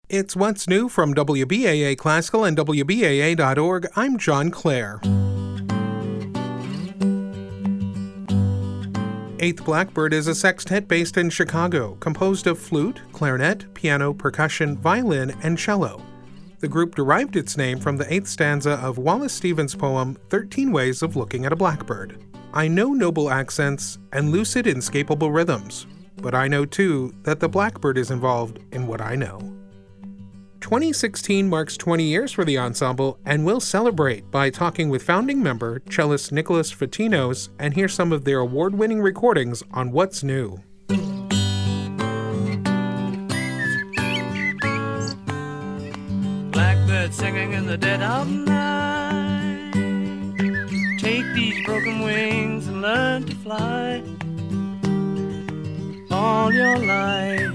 It's What's New from WBAA Classical and WBAA.org. I'm John Clare. Eighth Blackbird is a sextet based in Chicago, composed of flute, clarinet, piano, percussion, violin, and cello. The group derived its name from the eighth stanza of Wallace Stevens' poem, 13 Ways of Looking at a Blackbird. I know noble accents and lucid, inescapable rhythms, but I know, too, that the blackbird is involved in what I know. 2016 marks 20 years for the ensemble, and we'll celebrate by talking with founding member, cellist Nicholas Fatinos, and hear some of their award-winning recordings on What's New. Blackbird singing in the dead of night. Take these broken wings and learn to fly. All your life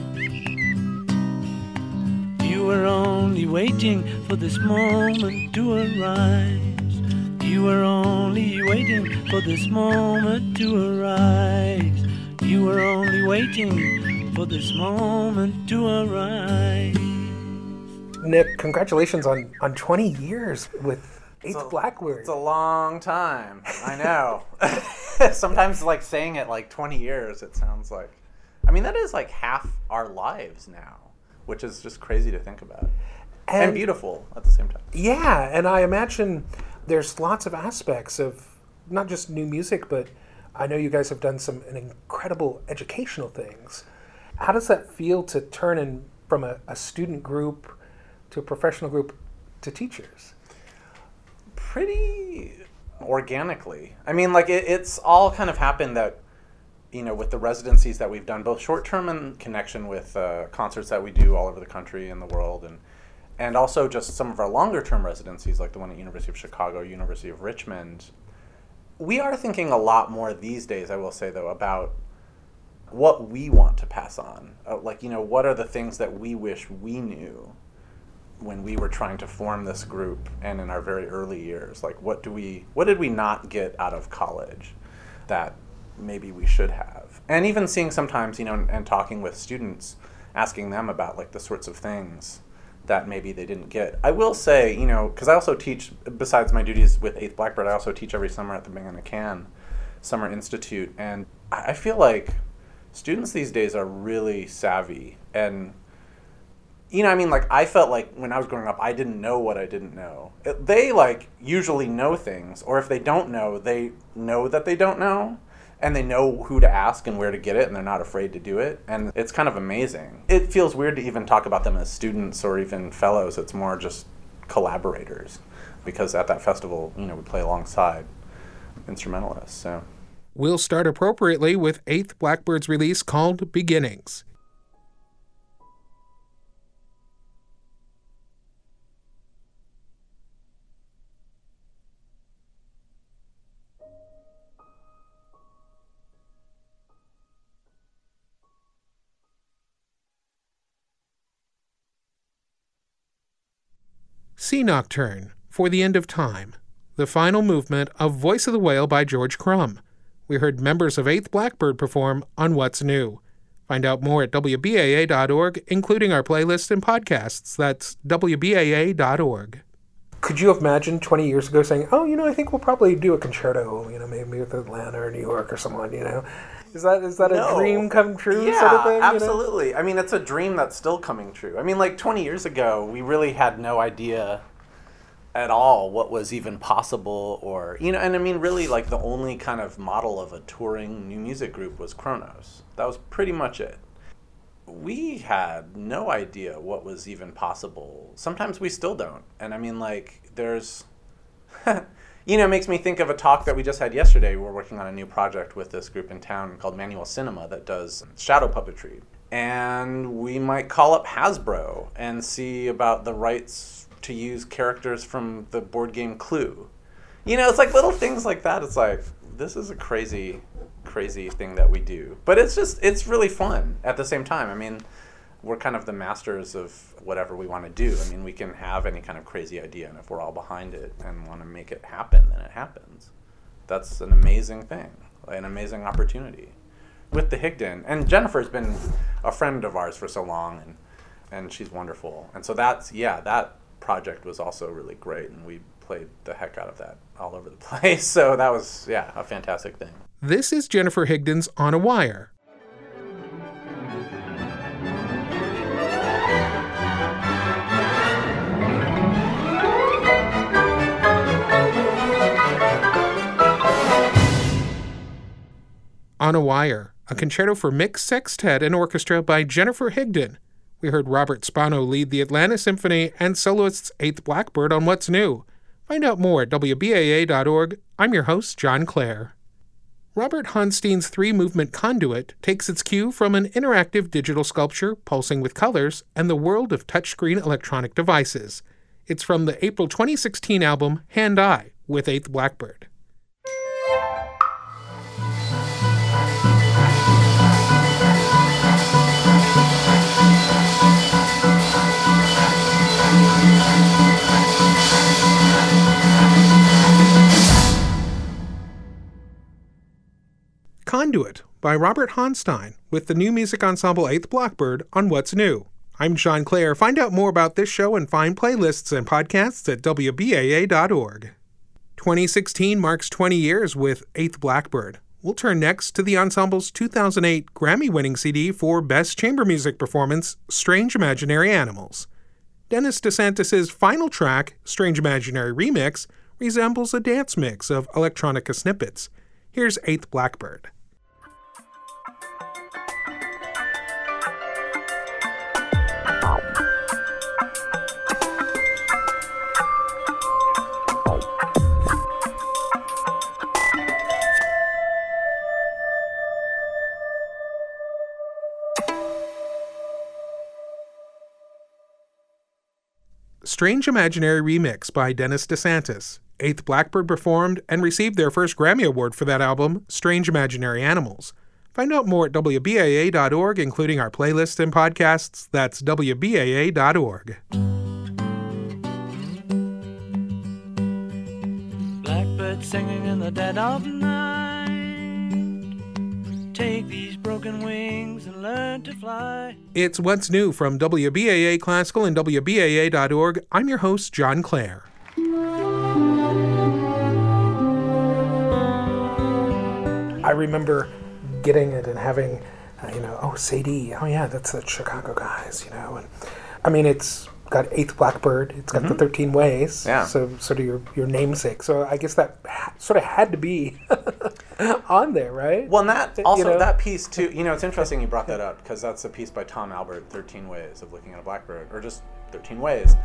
you were only waiting for this moment to arise. You were only waiting for this moment to arise. You were only waiting for this moment to arise. Nick, congratulations on 20 years with Eighth Blackbird. It's a long time. I know. Sometimes like saying it like 20 years, it sounds like, I mean, that is like half our lives now, which is just crazy to think about. And beautiful at the same time. Yeah, and I imagine there's lots of aspects of not just new music, but I know you guys have done some incredible educational things. How does that feel to turn in from a student group to a professional group to teachers? Pretty organically. I mean, like it's all kind of happened that, you know, with the residencies that we've done, both short-term in connection with concerts that we do all over the country and the world, and also just some of our longer-term residencies, like the one at University of Chicago, University of Richmond. We are thinking a lot more these days, I will say, though, about what we want to pass on. Like, you know, what are the things that we wish we knew when we were trying to form this group and in our very early years? Like, what did we not get out of college that maybe we should have? And even seeing sometimes, you know, and talking with students, asking them about like the sorts of things that maybe they didn't get. I will say, you know, because I also teach, besides my duties with Eighth Blackbird, I also teach every summer at the Bing and McCann Summer Institute, and I feel like students these days are really savvy. And, you know, I mean, like, I felt like when I was growing up, I didn't know what I didn't know. They, like, usually know things, or if they don't know, they know that they don't know, and they know who to ask and where to get it, and they're not afraid to do it, and it's kind of amazing. It feels weird to even talk about them as students or even fellows. It's more just collaborators, because at that festival, you know, we play alongside instrumentalists, so. We'll start appropriately with Eighth Blackbird's release called Beginnings. Sea Nocturne, For the End of Time, the final movement of Voice of the Whale by George Crumb. We heard members of Eighth Blackbird perform on What's New. Find out more at WBAA.org, including our playlists and podcasts. That's WBAA.org. Could you have imagined 20 years ago saying, oh, you know, I think we'll probably do a concerto, you know, maybe with Atlanta or New York or someone, you know? Is that a dream come true sort of thing? Yeah, absolutely. You know? I mean, it's a dream that's still coming true. I mean, like 20 years ago, we really had no idea at all what was even possible, or, you know, and I mean, really, like the only kind of model of a touring new music group was Kronos. That was pretty much it. We had no idea what was even possible. Sometimes we still don't. And I mean, like, there's, you know, it makes me think of a talk that we just had yesterday. We're working on a new project with this group in town called Manual Cinema that does shadow puppetry. And we might call up Hasbro and see about the rights to use characters from the board game Clue. You know, it's like little things like that. It's like, this is a crazy thing that we do. But it's really fun at the same time. I mean, we're kind of the masters of whatever we want to do. I mean, we can have any kind of crazy idea, and if we're all behind it and want to make it happen, then it happens. That's an amazing thing, an amazing opportunity with the Higdon. And Jennifer's been a friend of ours for so long, and she's wonderful. And so that project was also really great, and we played the heck out of that all over the place. So that was, a fantastic thing. This is Jennifer Higdon's On a Wire. On a Wire, a concerto for mixed sextet and orchestra by Jennifer Higdon. We heard Robert Spano lead the Atlanta Symphony and soloists Eighth Blackbird on What's New. Find out more at WBAA.org. I'm your host, John Clare. Robert Honstein's three-movement Conduit takes its cue from an interactive digital sculpture pulsing with colors and the world of touchscreen electronic devices. It's from the April 2016 album Hand Eye with Eighth Blackbird. Conduit by Robert Honstein with the new music ensemble Eighth Blackbird on What's New. I'm John Clare. Find out more about this show and find playlists and podcasts at WBAA.org. 2016 marks 20 years with Eighth Blackbird. We'll turn next to the ensemble's 2008 Grammy-winning CD for Best Chamber Music Performance, Strange Imaginary Animals. Dennis DeSantis' final track, Strange Imaginary Remix, resembles a dance mix of electronica snippets. Here's Eighth Blackbird. Strange Imaginary Remix by Dennis DeSantis. Eighth Blackbird performed and received their first Grammy Award for that album, Strange Imaginary Animals. Find out more at WBAA.org, including our playlists and podcasts. That's WBAA.org. Blackbird singing in the dead of night. Take these broken wings and learn to fly. It's What's New from WBAA Classical and WBAA.org. I'm your host, John Clare. I remember getting it and having, Sadie, that's the Chicago guys, And I mean, it's got Eighth Blackbird, it's got the 13 Ways, so sort of your namesake. So I guess that sort of had to be on there, right? Well, and that also, that piece too, it's interesting you brought that up, because that's a piece by Tom Albert, 13 Ways of Looking at a Blackbird, or just 13 Ways.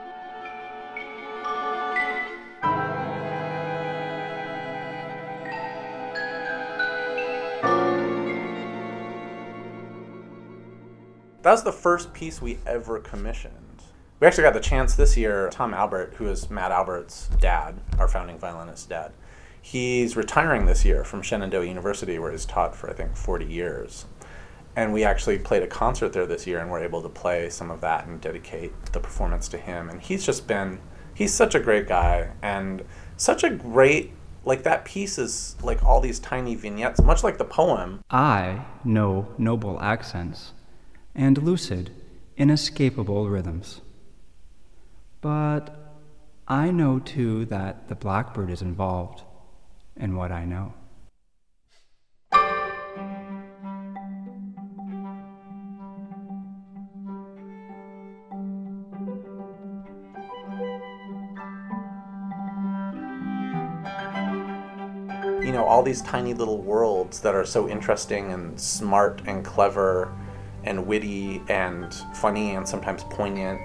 That was the first piece we ever commissioned. We actually got the chance this year. Tom Albert, who is Matt Albert's dad, our founding violinist's dad, he's retiring this year from Shenandoah University, where he's taught for, I think, 40 years. And we actually played a concert there this year and were able to play some of that and dedicate the performance to him. And he's such a great guy, and such a great, that piece is like all these tiny vignettes, much like the poem. I know noble accents and lucid, inescapable rhythms. But I know too that the blackbird is involved in what I know. All these tiny little worlds that are so interesting and smart and clever and witty and funny and sometimes poignant.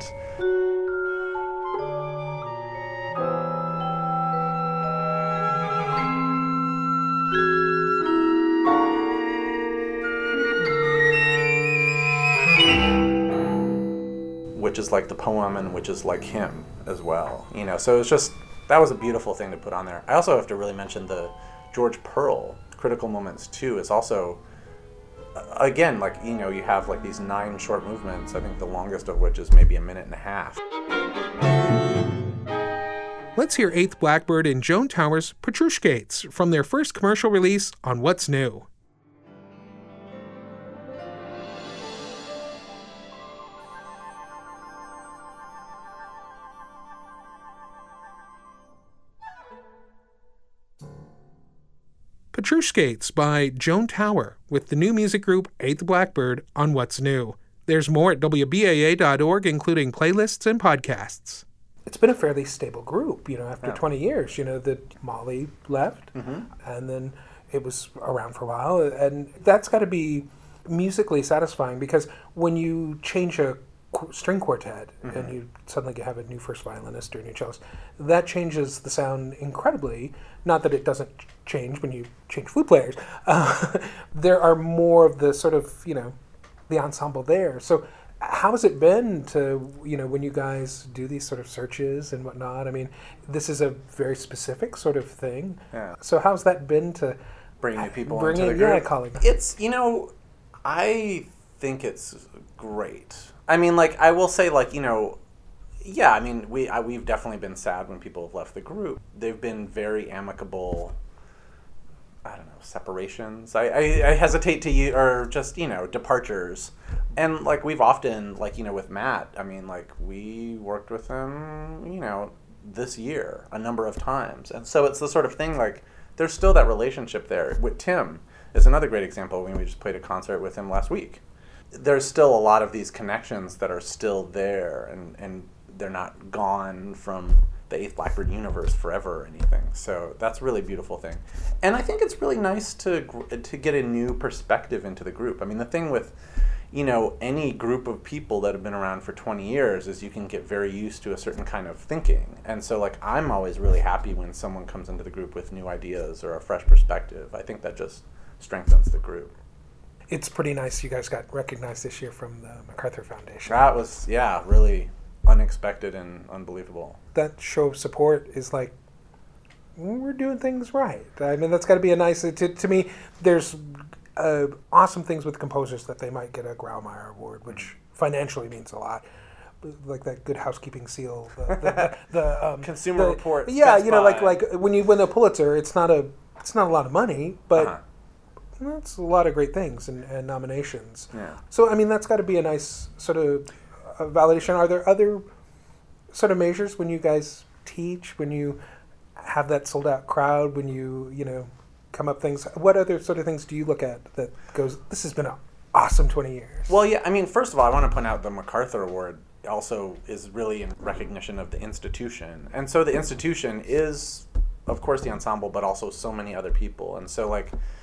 Which is like the poem and which is like him as well. So it's just, that was a beautiful thing to put on there. I also have to really mention the George Pearl, Critical Moments 2, is also, again, you have these 9 short movements, I think the longest of which is maybe a minute and a half. Let's hear Eighth Blackbird and Joan Towers' Petrushkates from their first commercial release on What's New. Petrushkates by Joan Tower with the new music group 8th Blackbird on What's New. There's more at WBAA.org, including playlists and podcasts. It's been a fairly stable group, after 20 years. That Molly left, and then it was around for a while. And that's got to be musically satisfying, because when you change a string quartet and you suddenly have a new first violinist or a new cellist, that changes the sound incredibly. Not that it doesn't change when you change flute players. There are more of the sort of, the ensemble there. So how has it been to, when you guys do these sort of searches and whatnot? I mean, this is a very specific sort of thing. Yeah. So how's that been to bring new people into the group? Yeah, calling. It's, I think it's great. I mean, I will say, yeah, I mean, we've definitely been sad when people have left the group. They've been very amicable, I don't know, separations. I hesitate to use, or just, departures. And, we've often, with Matt, I mean, we worked with him, this year a number of times. And so it's the sort of thing, there's still that relationship there. With Tim is another great example. We just played a concert with him last week. There's still a lot of these connections that are still there, and they're not gone from the 8th Blackbird universe forever or anything. So that's a really beautiful thing. And I think it's really nice to get a new perspective into the group. I mean, the thing with, any group of people that have been around for 20 years is you can get very used to a certain kind of thinking. And so, I'm always really happy when someone comes into the group with new ideas or a fresh perspective. I think that just strengthens the group. It's pretty nice you guys got recognized this year from the MacArthur Foundation. That was, really unexpected and unbelievable. That show of support is we're doing things right. I mean, that's got to be a nice, to me, there's awesome things with composers that they might get a Graumeyer Award, which financially means a lot. Like that Good Housekeeping seal, the Consumer Reports. Yeah, like when you win a Pulitzer, it's not a lot of money, but that's a lot of great things and nominations. Yeah. So, I mean, that's got to be a nice sort of validation. Are there other sort of measures when you guys teach, when you have that sold-out crowd, when you, come up things? What other sort of things do you look at that goes, this has been an awesome 20 years? Well, yeah, I mean, first of all, I want to point out the MacArthur Award also is really in recognition of the institution. And so the institution is, of course, the ensemble, but also so many other people. And so,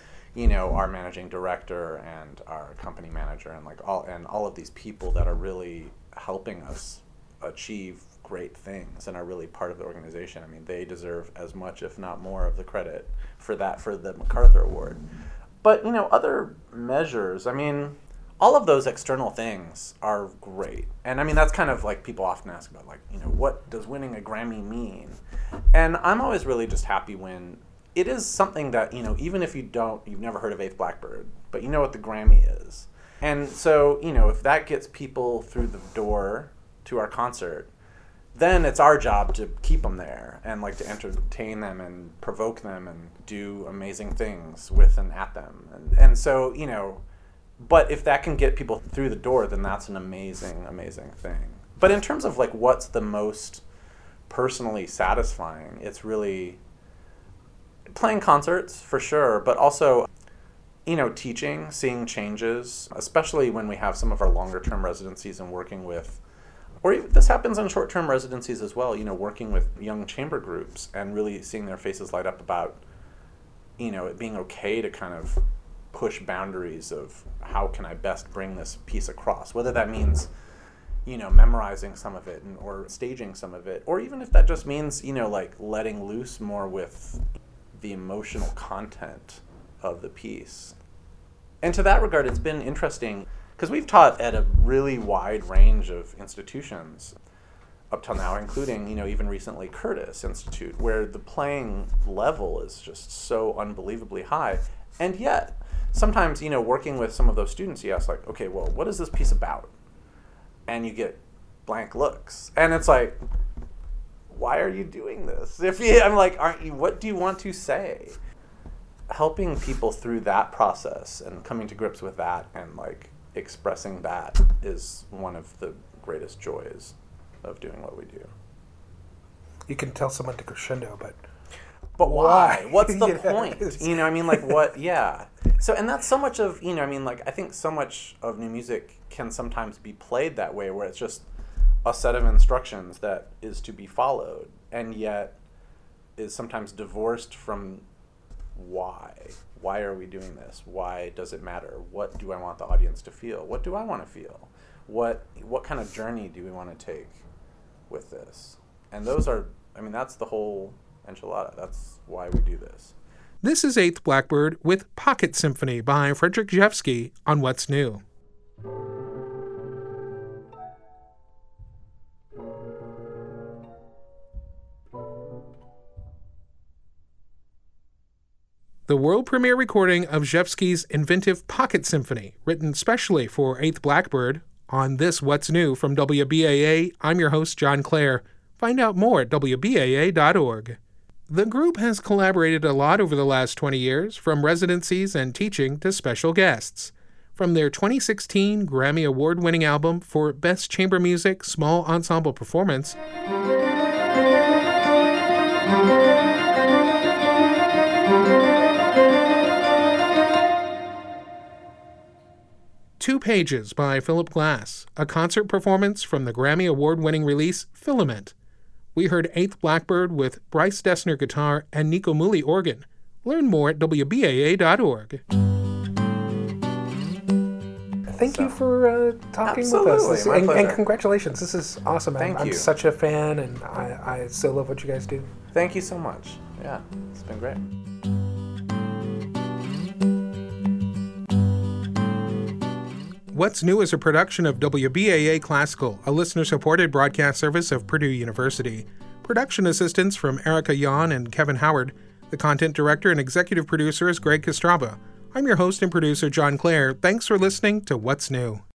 our managing director and our company manager and all of these people that are really helping us achieve great things and are really part of the organization. I mean, they deserve as much, if not more, of the credit for the MacArthur Award. But, other measures, I mean, all of those external things are great. And I mean, that's kind of people often ask about, what does winning a Grammy mean? And I'm always really just happy when it is something that, even if you've never heard of 8th Blackbird, but you know what the Grammy is. And so, if that gets people through the door to our concert, then it's our job to keep them there and to entertain them and provoke them and do amazing things with and at them. And so, but if that can get people through the door, then that's an amazing, amazing thing. But in terms of what's the most personally satisfying, it's really playing concerts for sure, but also, teaching, seeing changes, especially when we have some of our longer term residencies and working with, or this happens in short term residencies as well, working with young chamber groups and really seeing their faces light up about, it being okay to kind of push boundaries of how can I best bring this piece across, whether that means, memorizing some of it or staging some of it, or even if that just means, letting loose more with the emotional content of the piece. And to that regard, it's been interesting because we've taught at a really wide range of institutions up till now, including, even recently Curtis Institute, where the playing level is just so unbelievably high. And yet, sometimes, working with some of those students, you ask okay, well, what is this piece about? And you get blank looks. And it's why are you doing this? Aren't you? What do you want to say? Helping people through that process and coming to grips with that and expressing that is one of the greatest joys of doing what we do. You can tell someone to crescendo, but but why? What's the You know, point? You know, I mean, like, what? Yeah. So, and that's so much of, you know, I mean, like, I think so much of new music can sometimes be played that way, where it's just a set of instructions that is to be followed, and yet is sometimes divorced from why. Why are we doing this? Why does it matter? What do I want the audience to feel? What do I want to feel? What kind of journey do we want to take with this? And those are, I mean, that's the whole enchilada. That's why we do this. This is Eighth Blackbird with Pocket Symphony by Frederick Rzewski on What's New. The world premiere recording of Rzewski's inventive Pocket Symphony, written specially for Eighth Blackbird, on this What's New from WBAA. I'm your host, John Clare. Find out more at WBAA.org. The group has collaborated a lot over the last 20 years, from residencies and teaching to special guests. From their 2016 Grammy Award-winning album for Best Chamber Music Small Ensemble Performance, Two Pages by Philip Glass, a concert performance from the Grammy Award-winning release Filament. We heard Eighth Blackbird with Bryce Dessner guitar and Nico Muli organ. Learn more at WBAA.org. Thank you for talking with us. And congratulations. This is awesome. I'm such a fan, and I still love what you guys do. Thank you so much. Yeah, it's been great. What's New is a production of WBAA Classical, a listener-supported broadcast service of Purdue University. Production assistance from Erica Yon and Kevin Howard. The content director and executive producer is Greg Kostraba. I'm your host and producer, John Clare. Thanks for listening to What's New.